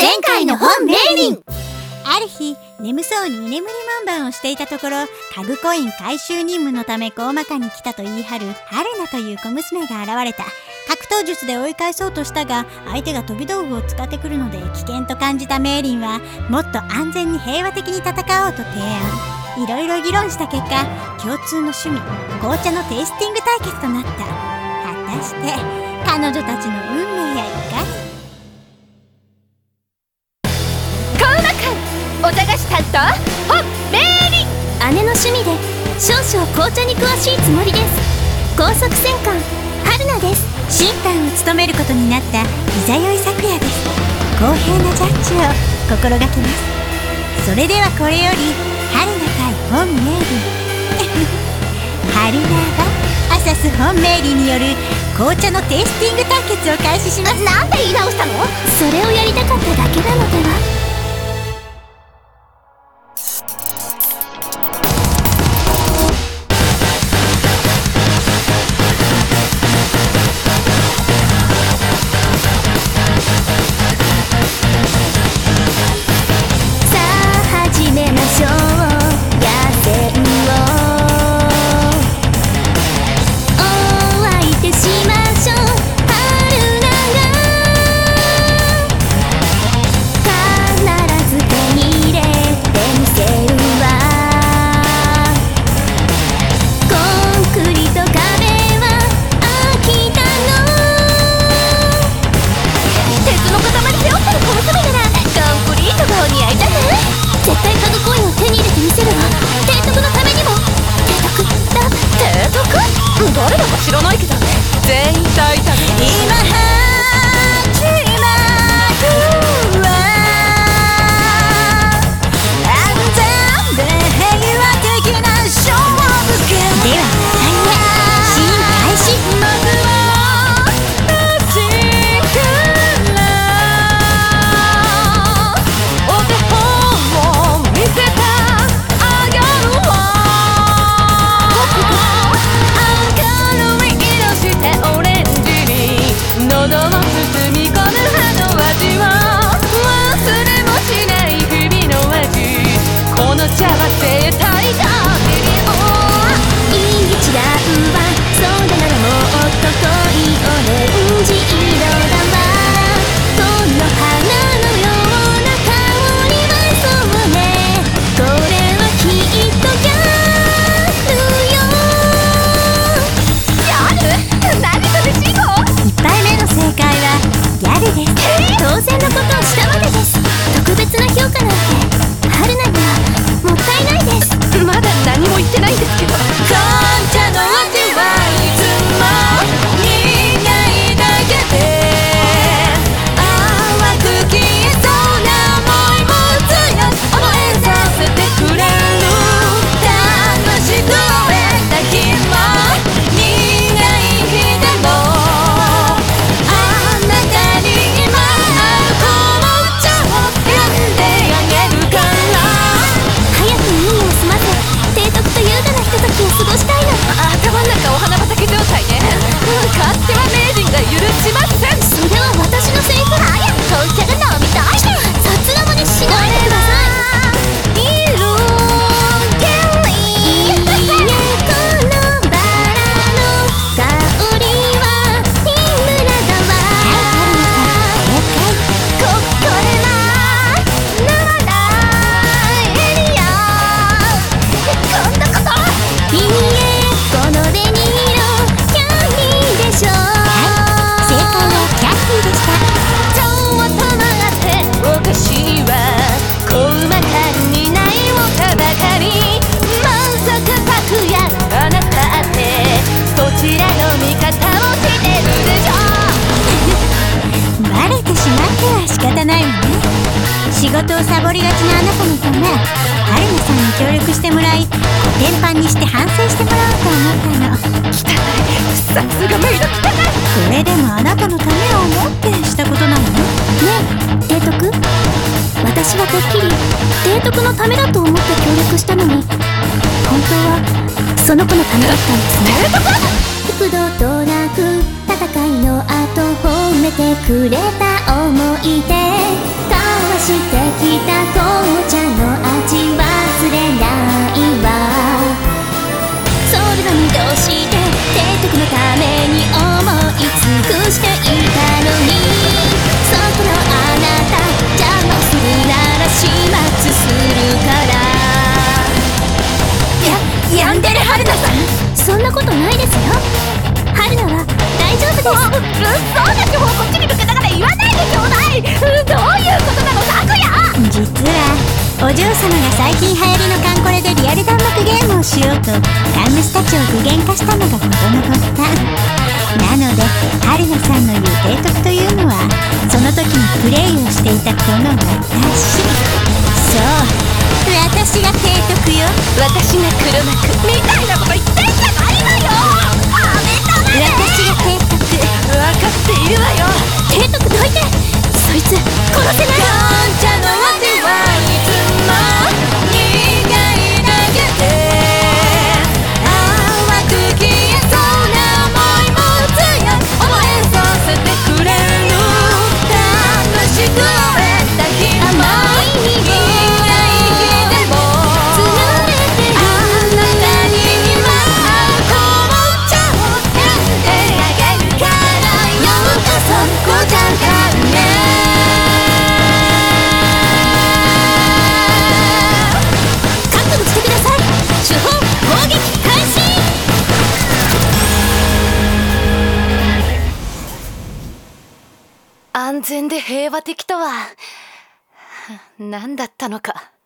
前回の本命輪。 ある日、眠そうに居眠り満番をしていたところ、家具コイン回収任務のため高魔家に来たと言い張る春菜という小娘が現れた。格闘術で追い返そうとしたが、相手が飛び道具を使ってくるので危険と感じたメイリンは、もっと安全に平和的に戦おうと提案。いろいろ議論した結果、共通の趣味、紅茶のテイスティング対決となった。果たして、彼女たちの運命やいかに。 お茶菓子担当本命輪。 姉の趣味で少々紅茶に詳しいつもりです。高速戦艦春菜です。 審判を務めることになった伊佐酔咲夜です。公平なジャッジを心がけます。それではこれより春菜対本命輪春菜がアサス本命輪による紅茶のテイスティング対決を開始します。 なんで言い直したの？ それをやりたかっただけなのでは。 誰だか知らないけど全員大胆に今始まるわ。安全で平和的な勝負権では2人目シーン開始。まずは立ちからお手本を見せたあげるわ。喉を包み込む葉の味は忘れもしない日々の味。この茶は絶対だ。 いい違うわ。それならもっと濃いオレンジ色だわ。この花のような香りはそうね。これはきっとギャルよ。 ギャル？何それシゴ？1 杯目の正解はギャルです。 当然のことをしたまでです。特別な評価なんて春菜にはもったいないです。 まだ何も言ってないんですけど、 紅茶の味はいつも苦いだけで淡く消えそうな想いも強く覚えさせてくれる。楽しく終えた日も苦い日でもあなたに今ある紅茶を選んであげるから。 早く任務を済ませ提督と優雅なひとときを過ごしたいの。 頭の中お花畑状態ね。勝手は名人が許しません。 それは私のセリフ。早く紅茶が飲みたい。札がまでしないでください。仕事をサボりがちなあなたのため、春菜さんに協力してもらい、コテンパンにして反省してもらおうと思ったの。 汚い、さすがメイド汚い。 これでもあなたのためを思ってしたことなのね。 ねえ提督、私はてっきり提督のためだと思って協力したのに、本当はその子のためだったんですね。 提督？ 幾度となく戦いの後褒めてくれた思い出お嬢様が最近流行りのカンコレでリアル弾幕ゲームをしようとガンムスたちを具現化したのが事の発端なので、春菜さんの言う提督というのはその時にプレイをしていたこの私。そう、私が提督よ。 私が黒幕みたいなこと言ってんじゃないわよ。 私が提督。 分かっているわよ。 提督どいて、そいつ殺せない。 感謝の味はいつも苦いだけで淡く消えそうな想いも強い思いさせてくれる楽しく終えた日も苦い日でもあなたには紅茶を選んであげるからよ。そこじゃダメ。安全で平和的とは何だったのか。